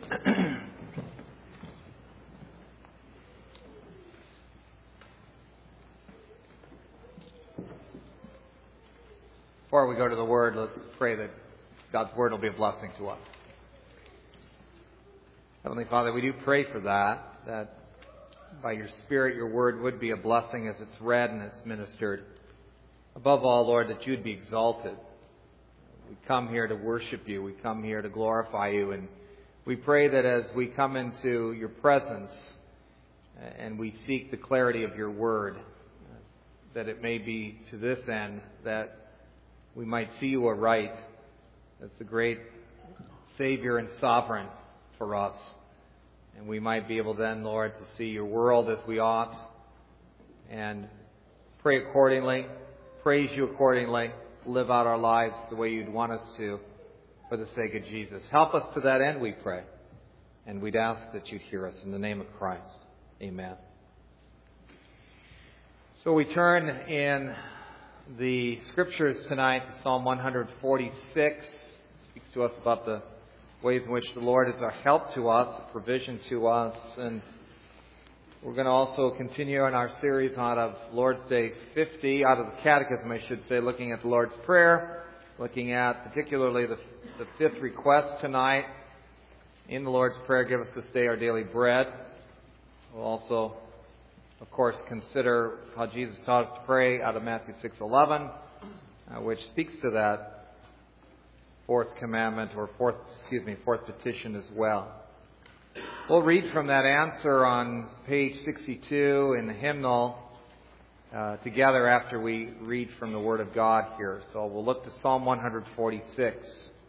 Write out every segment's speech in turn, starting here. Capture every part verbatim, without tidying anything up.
Before we go to the Word, let's pray that God's Word will be a blessing to us. Heavenly Father, we do pray for that, that by your Spirit, your Word would be a blessing as it's read and it's ministered. Above all, Lord, that you'd be exalted. We come here to worship you. We come here to glorify you. And we pray that as we come into your presence and we seek the clarity of your Word, that it may be to this end that we might see you aright as the great Savior and Sovereign for us. And we might be able then, Lord, to see your world as we ought and pray accordingly, praise you accordingly, live out our lives the way you'd want us to for the sake of Jesus. Help us to that end, we pray. And we'd ask that you'd hear us in the name of Christ. Amen. So we turn in the Scriptures tonight to Psalm one forty-six. It speaks to us about the ways in which the Lord is a help to us, a provision to us. And we're going to also continue in our series out of Lord's Day fifty, out of the Catechism, I should say, looking at the Lord's Prayer, looking at particularly the, the fifth request tonight. In the Lord's Prayer, give us this day our daily bread. We'll also, of course, consider how Jesus taught us to pray out of Matthew six eleven, uh, which speaks to that fourth commandment, or fourth, excuse me, fourth petition as well. We'll read from that answer on page sixty-two in the hymnal uh, together after we read from the Word of God here. So we'll look to Psalm one forty-six.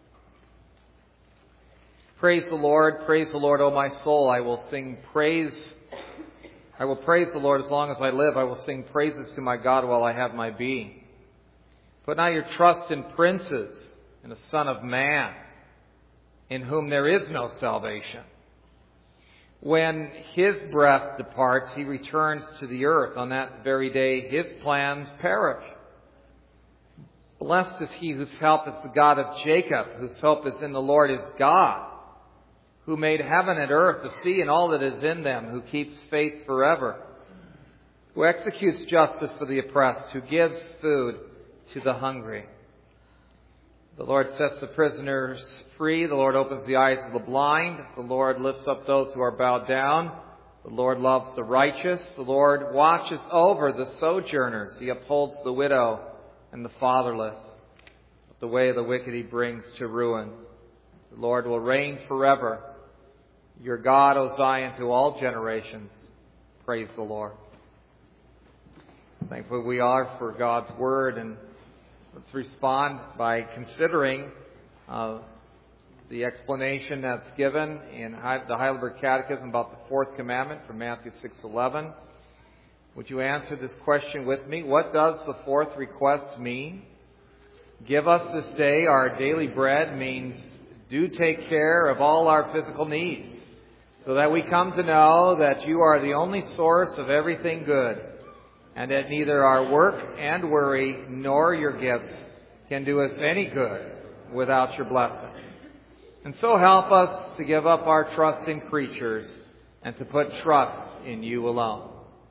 Praise the Lord, praise the Lord, O my soul. I will sing praise. I will praise the Lord as long as I live. I will sing praises to my God while I have my being. Put not your trust in princes, in a son of man, in whom there is no salvation. When his breath departs, he returns to the earth. On that very day, his plans perish. Blessed is he whose help is the God of Jacob, whose hope is in the Lord his God, who made heaven and earth, the sea and all that is in them, who keeps faith forever, who executes justice for the oppressed, who gives food to the hungry. The Lord sets the prisoners free. The Lord opens the eyes of the blind. The Lord lifts up those who are bowed down. The Lord loves the righteous. The Lord watches over the sojourners. He upholds the widow and the fatherless. But the way of the wicked he brings to ruin. The Lord will reign forever. Your God, O Zion, to all generations. Praise the Lord. Thankful we are for God's Word, and let's respond by considering uh, the explanation that's given in the Heidelberg Catechism about the fourth commandment from Matthew six eleven. Would you answer this question with me? What does the fourth request mean? Give us this day our daily bread means do take care of all our physical needs, so that we come to know that you are the only source of everything good, and that neither our work and worry nor your gifts can do us any good without your blessing. And so help us to give up our trust in creatures and to put trust in you alone.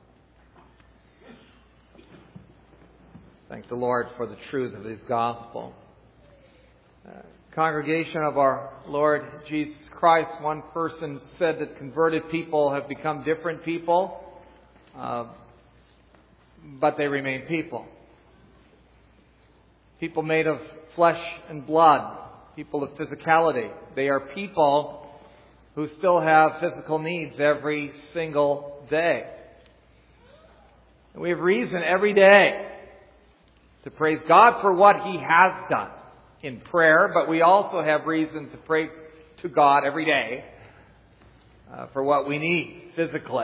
Thank the Lord for the truth of His gospel. Uh, Congregation of our Lord Jesus Christ, one person said that converted people have become different people, uh, but they remain people. People made of flesh and blood, people of physicality. They are people who still have physical needs every single day. And we have reason every day to praise God for what He has done in prayer, but we also have reason to pray to God every day uh, for what we need physically.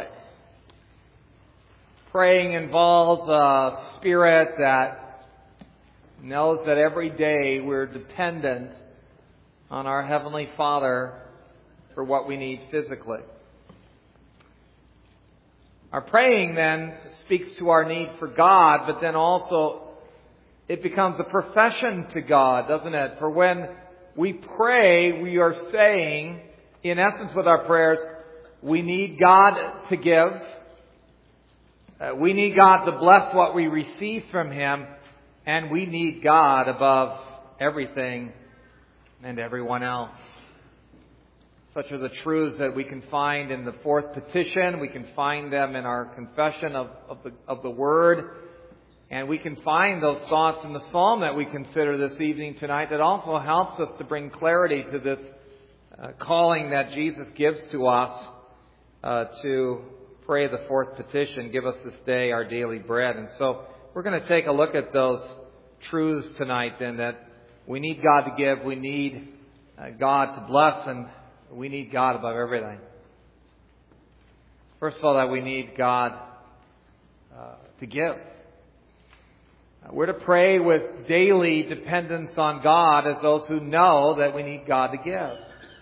Praying involves a spirit that knows that every day we're dependent on our Heavenly Father for what we need physically. Our praying then speaks to our need for God, but then also it becomes a profession to God, doesn't it? For when we pray, we are saying, in essence, with our prayers, we need God to give. Uh, we need God to bless what we receive from Him. And we need God above everything and everyone else. Such are the truths that we can find in the fourth petition. We can find them in our confession of, of, the, of the Word. And we can find those thoughts in the psalm that we consider this evening tonight that also helps us to bring clarity to this uh, calling that Jesus gives to us uh, to pray the fourth petition, give us this day our daily bread. And so we're going to take a look at those truths tonight then, that we need God to give, we need uh, God to bless, and we need God above everything. First of all, that we need God uh, to give. We're to pray with daily dependence on God as those who know that we need God to give.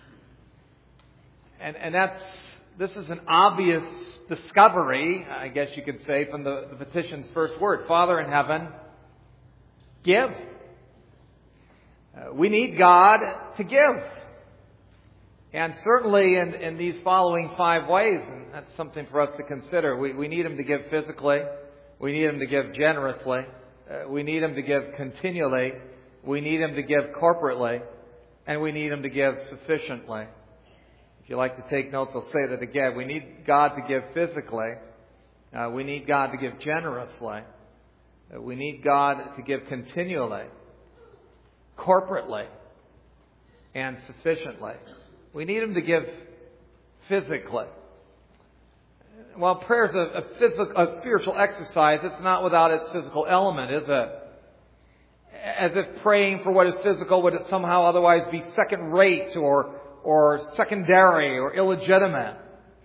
And, and that's, this is an obvious discovery, I guess you could say, from the, the petition's first word. Father in heaven, give. Uh, we need God to give. And certainly in, in these following five ways, and that's something for us to consider. We, we need Him to give physically. We need Him to give generously. Uh, we need Him to give continually. We need Him to give corporately. And we need Him to give sufficiently. If you like to take notes, I'll say that again. We need God to give physically. Uh, we need God to give generously. Uh, we need God to give continually, corporately, and sufficiently. We need Him to give physically. While prayer is a, a, physical, a spiritual exercise, it's not without its physical element, is it? As if praying for what is physical would somehow otherwise be second-rate or or secondary or illegitimate.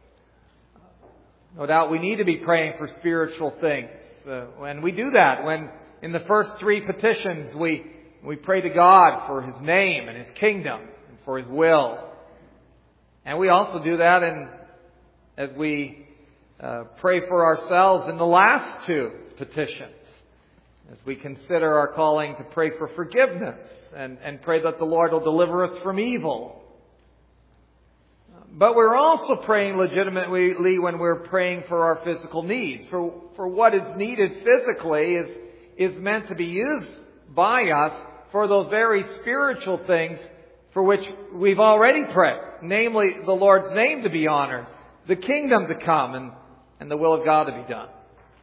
No doubt we need to be praying for spiritual things. Uh, and we do that when in the first three petitions we we pray to God for His name and His kingdom and for His will. And we also do that in, as we uh, pray for ourselves in the last two petitions. As we consider our calling to pray for forgiveness and, and pray that the Lord will deliver us from evil. But we're also praying legitimately when we're praying for our physical needs. For, for what is needed physically is, is meant to be used by us for those very spiritual things for which we've already prayed. Namely, the Lord's name to be honored, the kingdom to come, and, and the will of God to be done.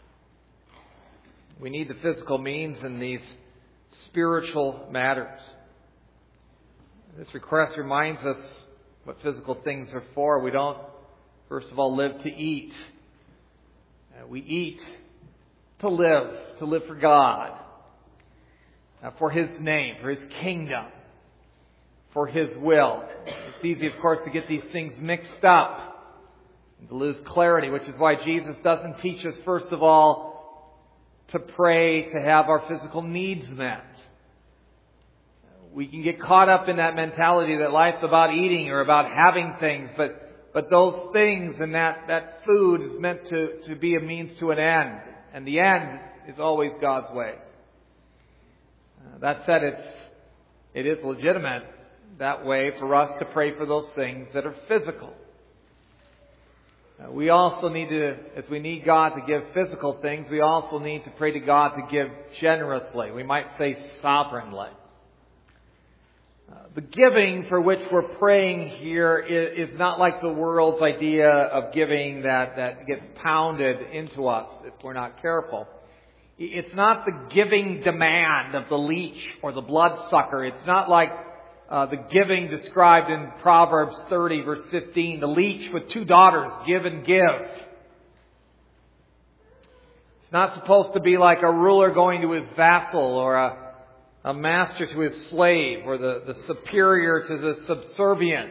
We need the physical means in these spiritual matters. This request reminds us what physical things are for. We don't, first of all, live to eat. Uh, we eat to live, to live for God, uh, for His name, for His kingdom, for His will. It's easy, of course, to get these things mixed up and to lose clarity, which is why Jesus doesn't teach us, first of all, to pray to have our physical needs met. We can get caught up in that mentality that life's about eating or about having things, but but those things and that, that food is meant to, to be a means to an end. And the end is always God's way. Uh, that said, it's it is legitimate that way for us to pray for those things that are physical. Uh, we also need to, as we need God to give physical things, we also need to pray to God to give generously. We might say sovereignly. Uh, the giving for which we're praying here is, is not like the world's idea of giving that, that gets pounded into us if we're not careful. It's not the giving demand of the leech or the bloodsucker. It's not like uh, the giving described in Proverbs thirty, verse fifteen, the leech with two daughters, give and give. It's not supposed to be like a ruler going to his vassal or a A master to his slave, or the, the superior to the subservient.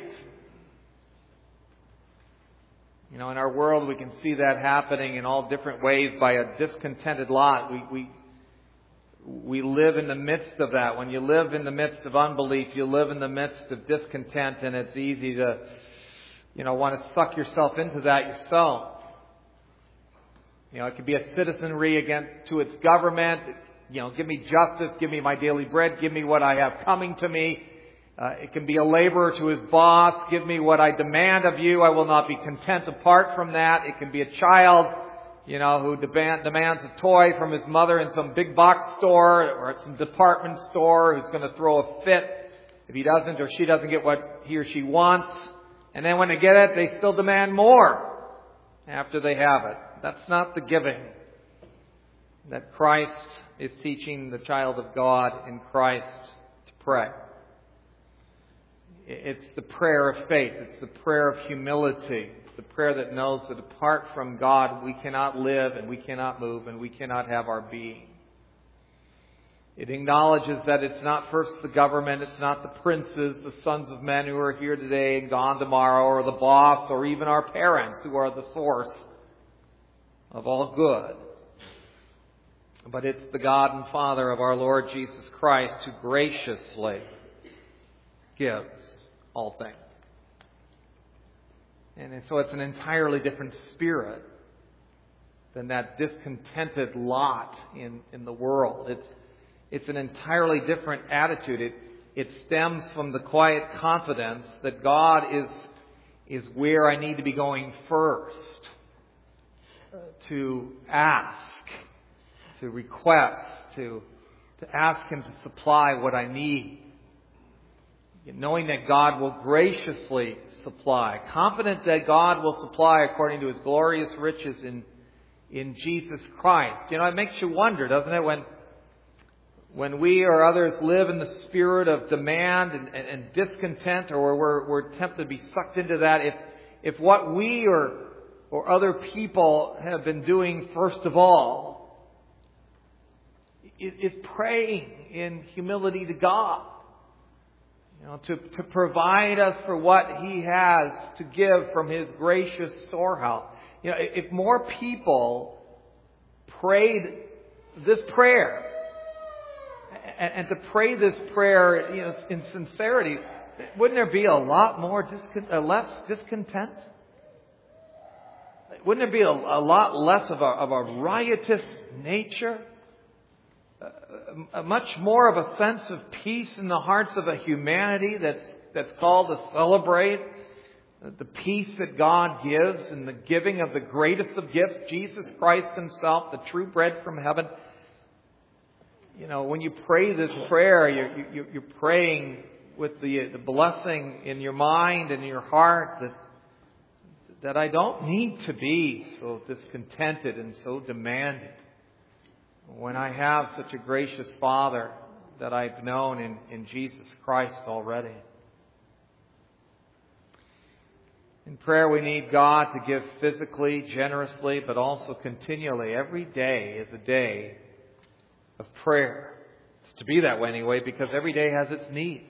You know, in our world we can see that happening in all different ways by a discontented lot. We, we, we live in the midst of that. When you live in the midst of unbelief, you live in the midst of discontent, and it's easy to, you know, want to suck yourself into that yourself. You know, it could be a citizenry against to its government. You know, give me justice, give me my daily bread, give me what I have coming to me. Uh, it can be a laborer to his boss. Give me what I demand of you. I will not be content apart from that. It can be a child, you know, who demand, demands a toy from his mother in some big box store or at some department store, who's going to throw a fit if he doesn't or she doesn't get what he or she wants. And then when they get it, they still demand more after they have it. That's not the giving that Christ is teaching the child of God in Christ to pray. It's the prayer of faith. It's the prayer of humility. It's the prayer that knows that apart from God, we cannot live and we cannot move and we cannot have our being. It acknowledges that it's not first the government, it's not the princes, the sons of men who are here today and gone tomorrow, or the boss, or even our parents who are the source of all good. But it's the God and Father of our Lord Jesus Christ who graciously gives all things. And so it's an entirely different spirit than that discontented lot in, in the world. It's, it's an entirely different attitude. It, it stems from the quiet confidence that God is, is where I need to be going first to ask, to request, to, to ask Him to supply what I need. Knowing that God will graciously supply. Confident that God will supply according to His glorious riches in, in Jesus Christ. You know, it makes you wonder, doesn't it? When, when we or others live in the spirit of demand and, and, and discontent, or we're, we're tempted to be sucked into that, if, if what we or, or other people have been doing first of all is, is praying in humility to God. You know, to, to provide us for what He has to give from His gracious storehouse. You know, if more people prayed this prayer, and, and to pray this prayer, you know, in sincerity, wouldn't there be a lot more discon- uh, less discontent? Wouldn't there be a, a lot less of a, of a riotous nature? Uh, much more of a sense of peace in the hearts of a humanity that's that's called to celebrate the peace that God gives and the giving of the greatest of gifts, Jesus Christ Himself, the true bread from heaven. You know, when you pray this prayer, you're, you, you're praying with the, the blessing in your mind and your heart that that I don't need to be so discontented and so demanding when I have such a gracious Father that I've known in, in Jesus Christ already. In prayer, we need God to give physically, generously, but also continually. Every day is a day of prayer. It's to be that way anyway, because every day has its needs.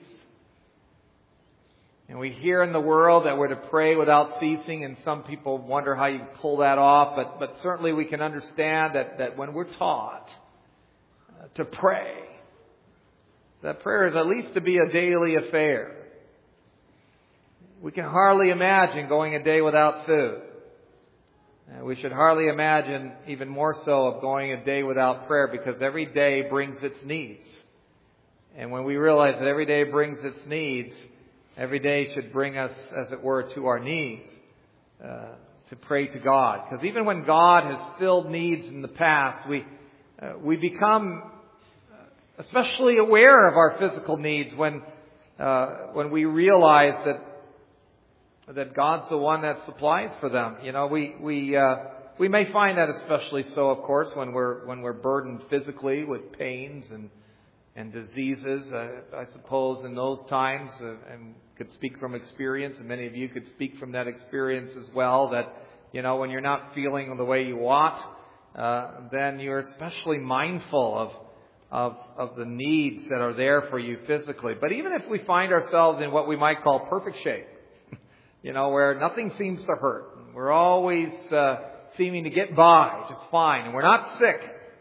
And we hear in the world that we're to pray without ceasing, and some people wonder how you pull that off, but, but certainly we can understand that, that when we're taught uh, to pray, that prayer is at least to be a daily affair. We can hardly imagine going a day without food. Uh, we should hardly imagine even more so of going a day without prayer, because every day brings its needs. And when we realize that every day brings its needs, every day should bring us, as it were, to our knees uh, to pray to God. Because even when God has filled needs in the past, we uh, we become especially aware of our physical needs when uh, when we realize that that God's the one that supplies for them. You know, we we uh, we may find that especially so, of course, when we're when we're burdened physically with pains and and diseases. Uh, I suppose in those times, uh, and could speak from experience, and many of you could speak from that experience as well, that, you know, when you're not feeling the way you ought, uh, then you're especially mindful of, of, of the needs that are there for you physically. But even if we find ourselves in what we might call perfect shape, you know, where nothing seems to hurt, and we're always uh, seeming to get by just fine, and we're not sick,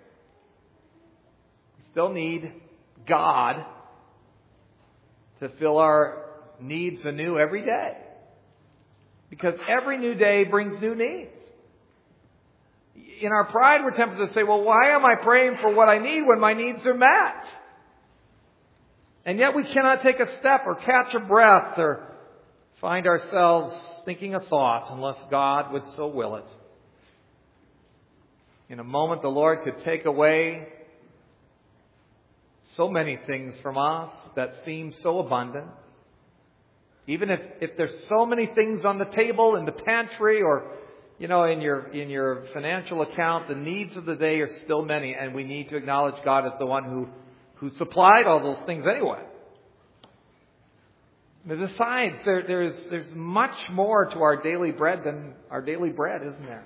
we still need God to fill our needs anew every day. Because every new day brings new needs. In our pride, we're tempted to say, well, why am I praying for what I need when my needs are met? And yet we cannot take a step or catch a breath or find ourselves thinking a thought unless God would so will it. In a moment, the Lord could take away so many things from us that seem so abundant. Even if, if there's so many things on the table, in the pantry, or, you know, in your, in your financial account, the needs of the day are still many, and we need to acknowledge God as the one who, who supplied all those things anyway. But besides, there, there's, there's much more to our daily bread than our daily bread, isn't there?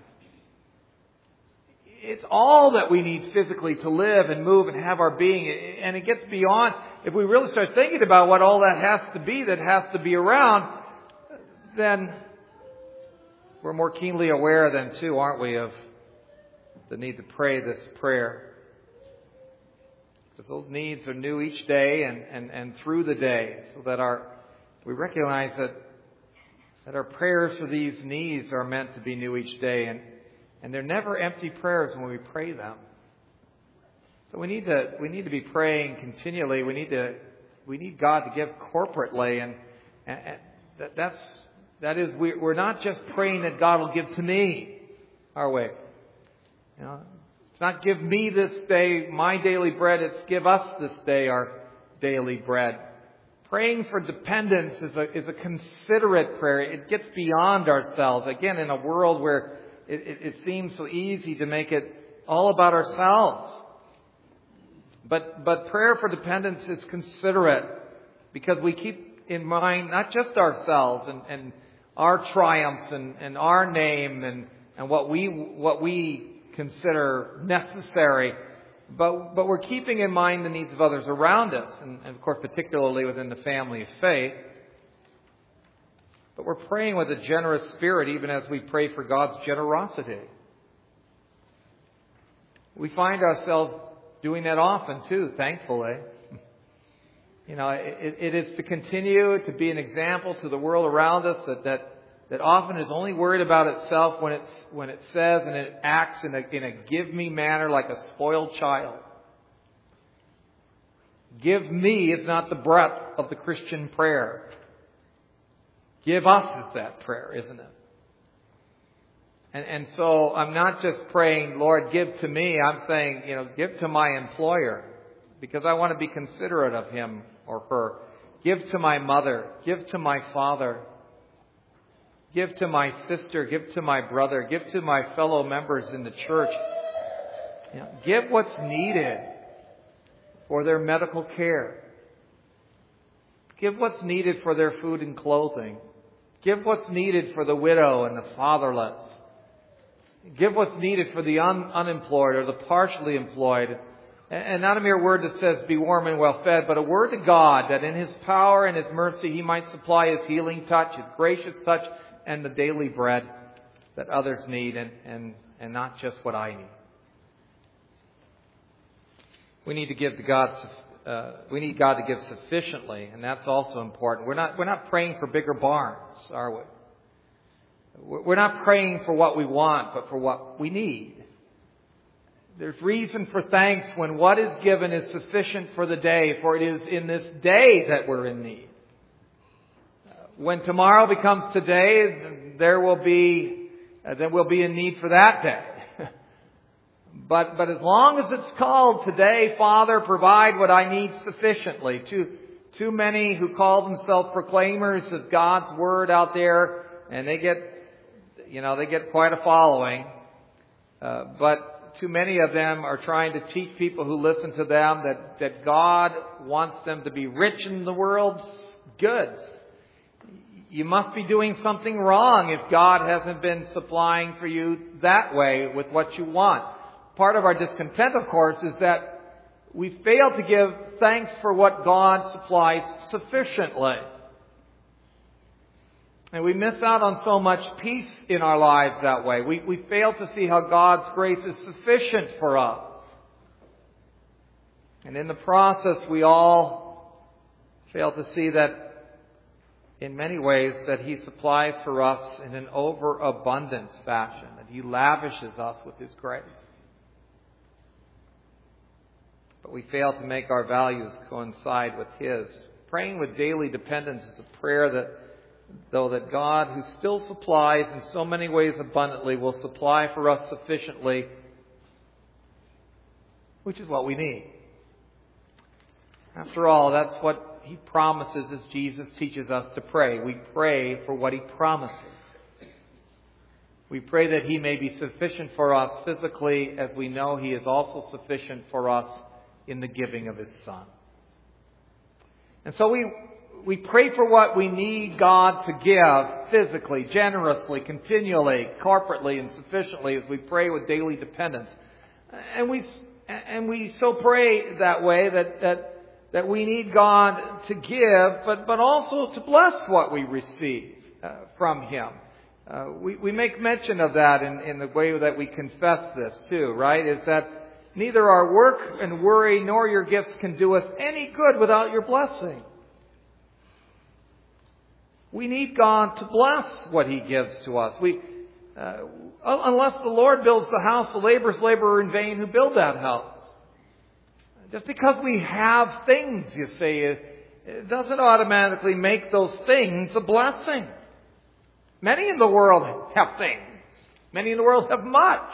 It's all that we need physically to live and move and have our being. And it gets beyond, if we really start thinking about what all that has to be, that has to be around, then we're more keenly aware then too, aren't we, of the need to pray this prayer. Because those needs are new each day and, and, and through the day, so that our we recognize that that our prayers for these needs are meant to be new each day, and And they're never empty prayers when we pray them. So we need to we need to be praying continually. We need to we need God to give corporately, and, and, and that, that's that is we, we're not just praying that God will give to me, are we? You know, it's not give me this day my daily bread. It's give us this day our daily bread. Praying for dependence is a is a considerate prayer. It gets beyond ourselves. Again, in a world where It, it, it seems so easy to make it all about ourselves. But, but prayer for dependence is considerate, because we keep in mind not just ourselves and, and our triumphs and, and our name and, and what we, what we consider necessary, but, but we're keeping in mind the needs of others around us, and, and of course particularly within the family of faith. But we're praying with a generous spirit, even as we pray for God's generosity. We find ourselves doing that often too, thankfully. You know, it, it is to continue to be an example to the world around us that, that, that often is only worried about itself when it's, when it says and it acts in a, in a give me manner like a spoiled child. Give me is not the breadth of the Christian prayer. Give us is that prayer, isn't it? And, and so I'm not just praying, Lord, give to me. I'm saying, you know, give to my employer, because I want to be considerate of him or her. Give to my mother. Give to my father. Give to my sister. Give to my brother. Give to my fellow members in the church. You know, give what's needed for their medical care. Give what's needed for their food and clothing. Give what's needed for the widow and the fatherless. Give what's needed for the un- unemployed or the partially employed. And, and not a mere word that says be warm and well fed, but a word to God that in His power and His mercy He might supply His healing touch, His gracious touch, and the daily bread that others need, and, and, and not just what I need. We need to give to God Uh, we need God to give sufficiently, and that's also important. We're not, we're not praying for bigger barns, are we? We're not praying for what we want, but for what we need. There's reason for thanks when what is given is sufficient for the day, for it is in this day that we're in need. When tomorrow becomes today, there will be, uh, there will be a need for that day. But, but as long as it's called today, Father, provide what I need sufficiently. Too, too many who call themselves proclaimers of God's Word out there, and they get, you know, they get quite a following. Uh, but too many of them are trying to teach people who listen to them that, that God wants them to be rich in the world's goods. You must be doing something wrong if God hasn't been supplying for you that way with what you want. Part of our discontent, of course, is that we fail to give thanks for what God supplies sufficiently. And we miss out on so much peace in our lives that way. We, we fail to see how God's grace is sufficient for us. And in the process, we all fail to see that in many ways that He supplies for us in an overabundant fashion, that He lavishes us with His grace. but we fail to make our values coincide with His. Praying with daily dependence is a prayer that, though that God, who still supplies in so many ways abundantly, will supply for us sufficiently, which is what we need. After all, that's what He promises as Jesus teaches us to pray. We pray for what He promises. We pray that He may be sufficient for us physically, as we know He is also sufficient for us in the giving of His Son. And so we we pray for what we need God to give physically, generously, continually, corporately, and sufficiently as we pray with daily dependence. And we and we so pray that way that that that we need God to give, but but also to bless what we receive uh, from Him. Uh, we, we make mention of that in, in the way that we confess this too, right? Is that neither our work and worry nor your gifts can do us any good without your blessing. We need God to bless what He gives to us. We, uh, unless the Lord builds the house, the laborers labor in vain who build that house. Just because we have things, you see, it doesn't automatically make those things a blessing. Many in the world have things. Many in the world have much.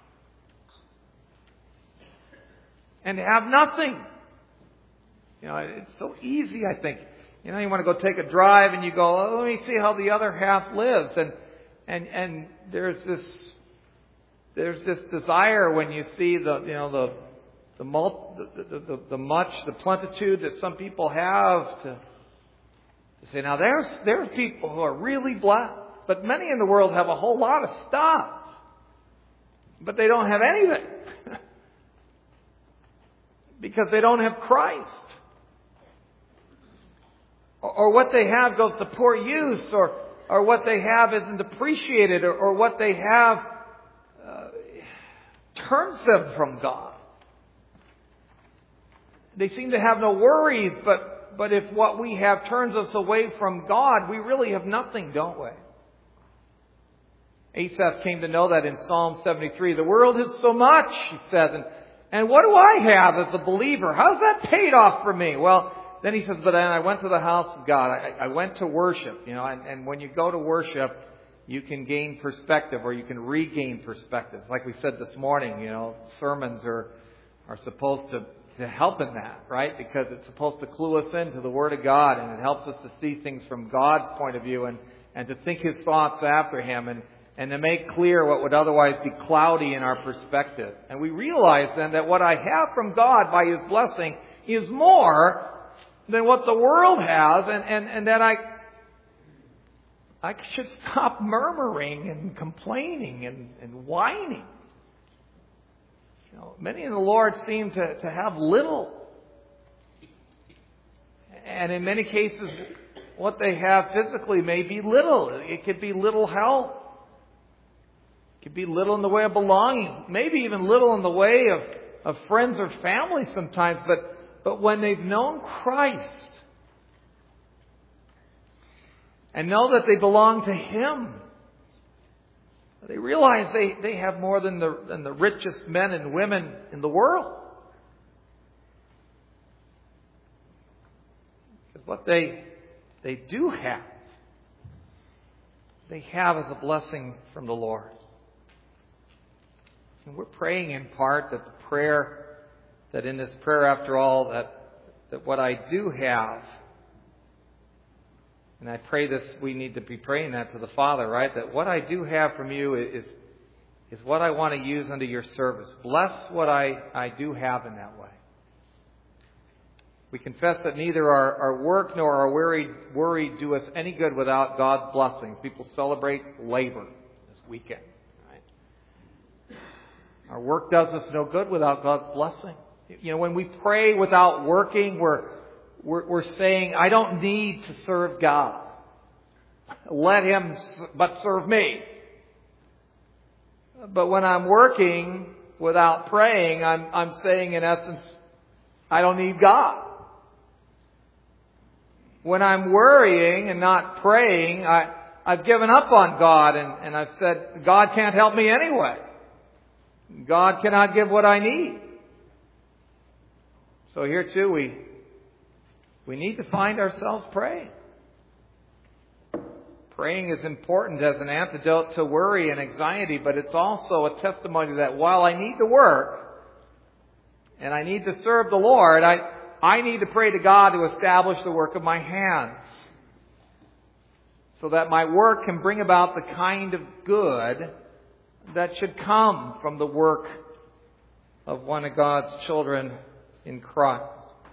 And have nothing. You know, it's so easy, I think. You know, you want to go take a drive and you go, oh, let me see how the other half lives. And and and there's this there's this desire when you see the you know the the, mul- the, the, the, the much the plenitude that some people have to, to say, now there's there's people who are really blessed. But many in the world have a whole lot of stuff. But they don't have anything. Because they don't have Christ. Or, or what they have goes to poor use. Or, or what they have isn't appreciated. Or, or what they have uh, turns them from God. They seem to have no worries. But, but if what we have turns us away from God, we really have nothing, don't we? Asaph came to know that in Psalm seventy-three. The world has so much, he says, and, and what do I have as a believer? How's that paid off for me? Well, then he says, but then I went to the house of God. I, I went to worship, you know, and, and when you go to worship, you can gain perspective or you can regain perspective. Like we said this morning, you know, sermons are, are supposed to, to help in that, right? Because it's supposed to clue us into the Word of God, and it helps us to see things from God's point of view and, and to think His thoughts after Him, and And to make clear what would otherwise be cloudy in our perspective. And we realize then that what I have from God by His blessing is more than what the world has. And, and, and that I, I should stop murmuring and complaining and, and whining. You know, many in the Lord seem to, to have little. And in many cases, what they have physically may be little. It could be little health. It could be little in the way of belongings, maybe even little in the way of, of friends or family sometimes. But, but when they've known Christ and know that they belong to Him, they realize they, they have more than the, than the richest men and women in the world. Because what they, they do have, they have as a blessing from the Lord. And we're praying in part that the prayer, that in this prayer after all, that, that what I do have, and I pray this, we need to be praying that to the Father, right? That what I do have from you is, is what I want to use unto your service. Bless what I, I do have in that way. We confess that neither our, our work nor our worry, worry do us any good without God's blessings. People celebrate labor this weekend. Our work does us no good without God's blessing. You know, when we pray without working, we're, we're, we're saying, I don't need to serve God. Let Him but serve me. But when I'm working without praying, I'm, I'm saying in essence, I don't need God. When I'm worrying and not praying, I, I've given up on God and, and I've said, God can't help me anyway. God cannot give what I need. So here too, we, we need to find ourselves praying. Praying is important as an antidote to worry and anxiety, but it's also a testimony that while I need to work and I need to serve the Lord, I, I need to pray to God to establish the work of my hands so that my work can bring about the kind of good that should come from the work of one of God's children in Christ.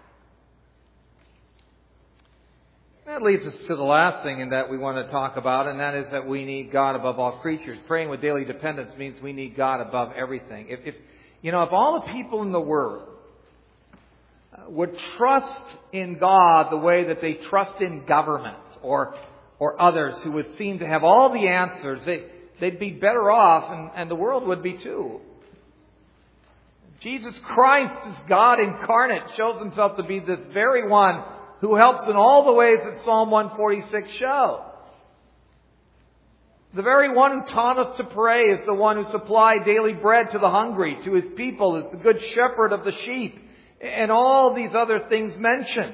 That leads us to the last thing in that we want to talk about, and that is that we need God above all creatures. Praying with daily dependence means we need God above everything. If, if you know, if all the people in the world would trust in God the way that they trust in government or or others who would seem to have all the answers, they, they'd be better off, and, and the world would be too. Jesus Christ, as God incarnate, shows Himself to be this very one who helps in all the ways that Psalm one forty-six shows. The very one who taught us to pray is the one who supplied daily bread to the hungry, to His people, is the good shepherd of the sheep, and all these other things mentioned.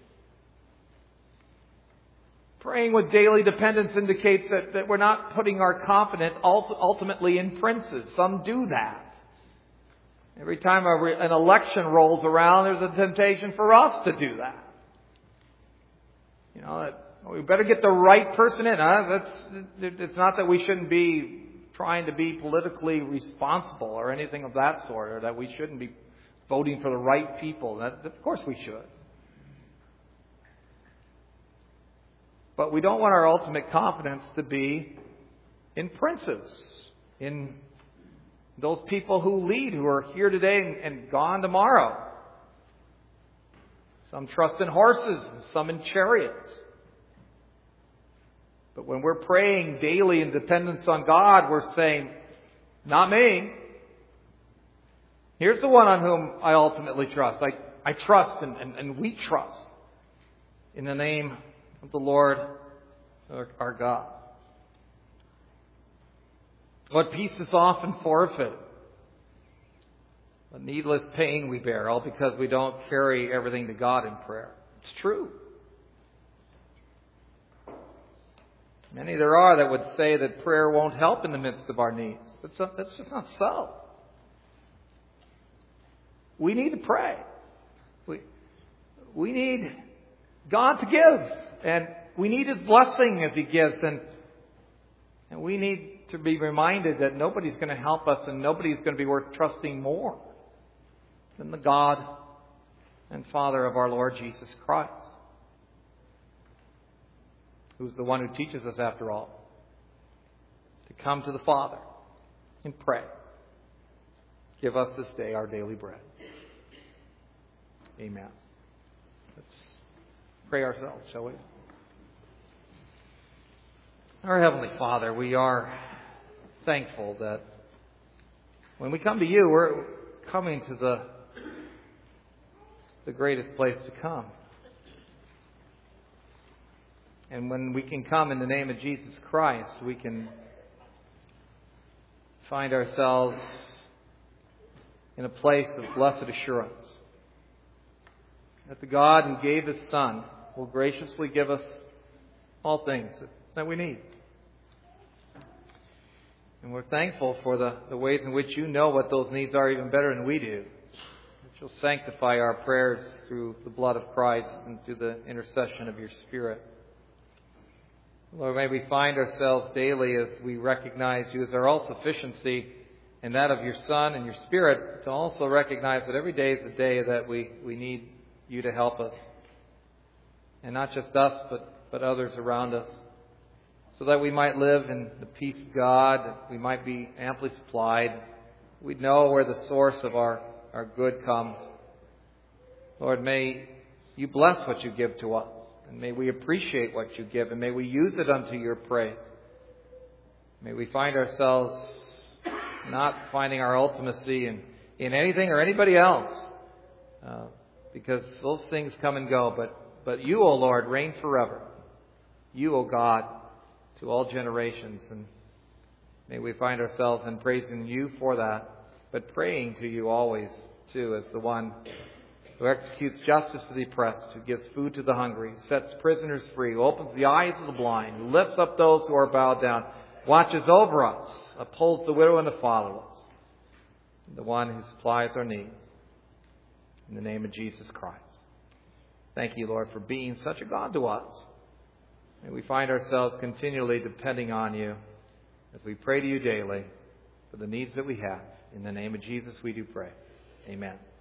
Praying with daily dependence indicates that, that we're not putting our confidence ultimately in princes. Some do that. Every time an election rolls around, there's a temptation for us to do that. You know, we better get the right person in. Huh? That's, it's not that we shouldn't be trying to be politically responsible or anything of that sort, or that we shouldn't be voting for the right people. That, of course we should. But we don't want our ultimate confidence to be in princes, in those people who lead, who are here today and, and gone tomorrow. Some trust in horses, and some in chariots. But when we're praying daily in dependence on God, we're saying, not me. Here's the one on whom I ultimately trust. I, I trust and, and, and we trust in the name of the Lord our, our God. What peace is often forfeited. The needless pain we bear, all because we don't carry everything to God in prayer. It's true. Many there are that would say that prayer won't help in the midst of our needs. That's, not, that's just not so. We need to pray. We, we need God to give. And we need His blessing as He gives. And, and we need to be reminded that nobody's going to help us and nobody's going to be worth trusting more than the God and Father of our Lord Jesus Christ, who's the one who teaches us, after all, to come to the Father and pray. Give us this day our daily bread. Amen. Let's pray ourselves, shall we? Our Heavenly Father, we are thankful that when we come to You, we're coming to the the greatest place to come. And when we can come in the name of Jesus Christ, we can find ourselves in a place of blessed assurance that the God who gave His Son will graciously give us all things that we need. And we're thankful for the, the ways in which You know what those needs are even better than we do. That You'll sanctify our prayers through the blood of Christ and through the intercession of Your Spirit. Lord, may we find ourselves daily as we recognize You as our all-sufficiency and that of Your Son and Your Spirit, to also recognize that every day is a day that we, we need You to help us. And not just us, but, but others around us. So that we might live in the peace of God, that we might be amply supplied. We'd know where the source of our, our good comes. Lord, may You bless what You give to us. And may we appreciate what You give, and may we use it unto Your praise. May we find ourselves not finding our ultimacy in, in anything or anybody else, uh, because those things come and go. But, but You, O Lord, reign forever. You, O God, to all generations. And may we find ourselves in praising You for that, but praying to You always, too, as the one who executes justice to the oppressed, who gives food to the hungry, sets prisoners free, who opens the eyes of the blind, who lifts up those who are bowed down, watches over us, upholds the widow and the fatherless, the one who supplies our needs. In the name of Jesus Christ. Thank you, Lord, for being such a God to us. May we find ourselves continually depending on you as we pray to you daily for the needs that we have. In the name of Jesus we do pray. Amen.